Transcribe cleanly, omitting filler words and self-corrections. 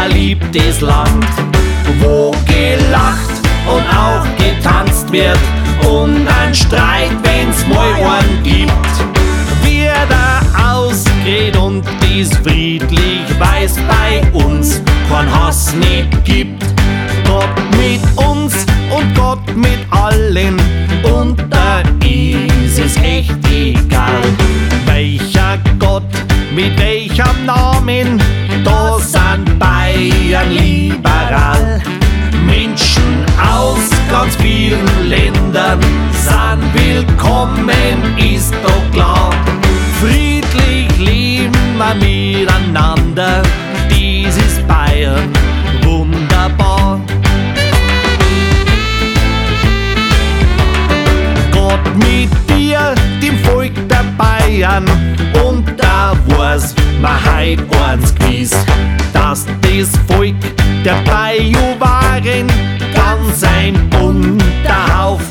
geliebtes Land, wo gelacht und auch getanzt wird und ein Streit, wenn's mal einen gibt, wird er ausgeredet und ist friedlich, weil's bei uns kein Hass nicht gibt. Gott mit uns und Gott mit allen, und da ist es echt egal, welcher Gott mit welchem Namen, da sind Bayern liberal. Menschen aus ganz vielen Ländern sind willkommen, ist doch klar. Friedlich leben wir miteinander, dies ist Bayern wunderbar. Gott mit dir, dem Volk der Bayern, und da war's mir heut eins gewiss, dass das Volk der Bajuwaren ganz ein bunter Haufen